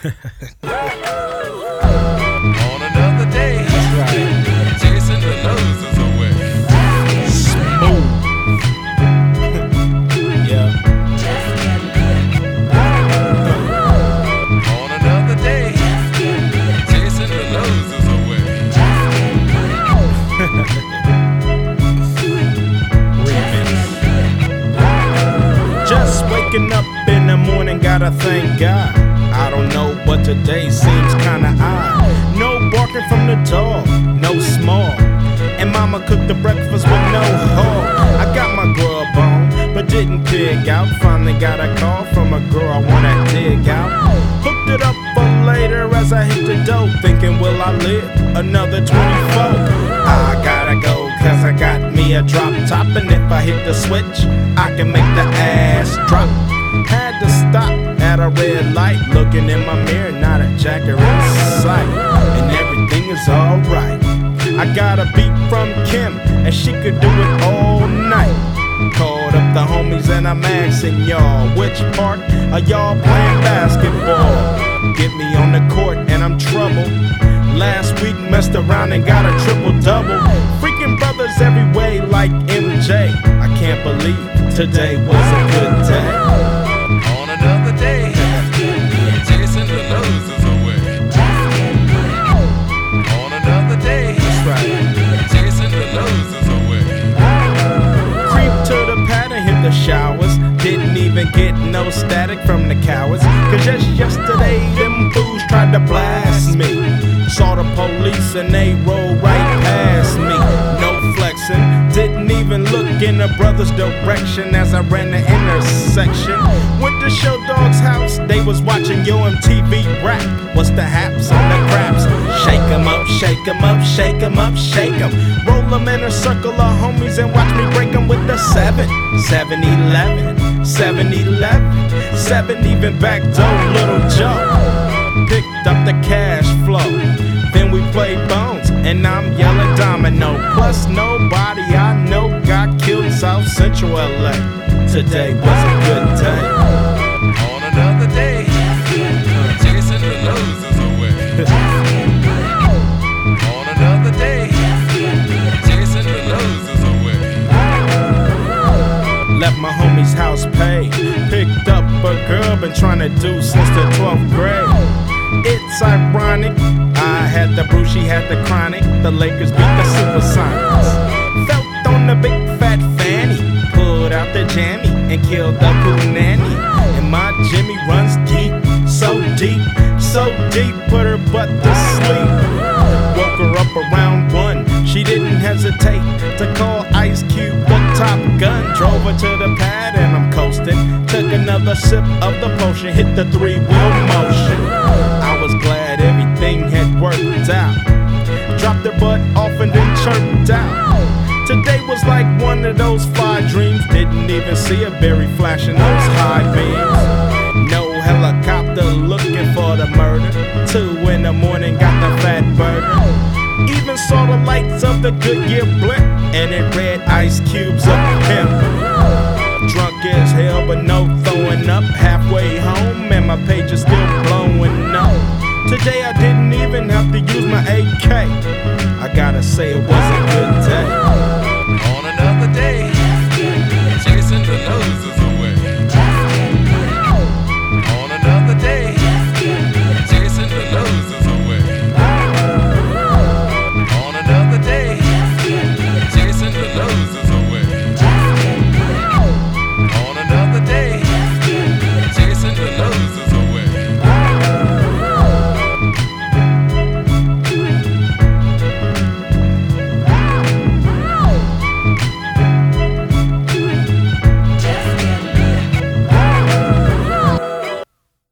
On another day, chasing the losers away. Smooth. Yeah. On another day, chasing the losers away. Just waking up in the morning, gotta thank God. I don't know, but today seems kinda odd. No barking from the dog, no small. And mama cooked the breakfast with no hog. I got my grub on, but didn't pig out. Finally got a call from a girl I wanna dig out. Hooked it up for later as I hit the dough, thinking, will I live another 24? I gotta go, cause I got me a drop top. And if I hit the switch, I can make the ass drop. Had to stop at a red light, looking in my mirror, not a jacker in sight. And everything is alright. I got a beat from Kim, and she could do it all night. Called up the homies and I'm asking y'all, which part are y'all playing basketball? Get me on the court and I'm trouble. Last week messed around and got a triple-double. Freaking brothers every way like MJ. I can't believe today was a good day. On another day, chasing the losers away. On another day, chasing the losers away. Creep to the pad and hit the showers. Didn't even get no static from the cowards. Cause just yesterday, them fools tried to blast me. Saw the police and they rolled right past me. No flexing, didn't even look in the brother's direction as I ran the intersection. Went to Show Dog's house, they was watching Yo MTV rap. What's the haps on the craps? Shake 'em up, shake 'em up, shake 'em up, shake 'em. Roll 'em in a circle of homies and watch me break 'em with the 7. 7-11, 7-11, 7 even back door, Little Joe. Picked up the cash flow. Then we played Bones, and I'm yelling domino. Plus nobody I know got killed in South Central LA. Today was a good day. On another day, chasing the losers away. On another day, chasing the losers away. Left my homie's house paid. Picked up a girl been trying to do since the 12th grade. It's ironic, I had the brew, she had the chronic. The Lakers beat the Supersonics. Felt on the big fat fanny, pulled out the jammy and killed the poo nanny. And my Jimmy runs deep, so deep, so deep, put her butt to sleep. Woke her up around 1, she didn't hesitate to call Ice Cube the Top Gun. Drove her to the pad and I'm coasting. Took another sip of the potion, hit the 3-wheel motion. I was glad everything had worked out. Dropped her butt off and then chirped out. Today was like one of those 5 dreams. Didn't even see a berry flashing those high beams. No helicopter looking for the murder. 2 in the morning, got the fat burger. Even saw the lights of the Goodyear blimp, and it read Ice Cube's a pimp. Drunk as hell, but no throwing up. Halfway home, and my page is still blowing up. Today I didn't even have to use my AK. I gotta say it was a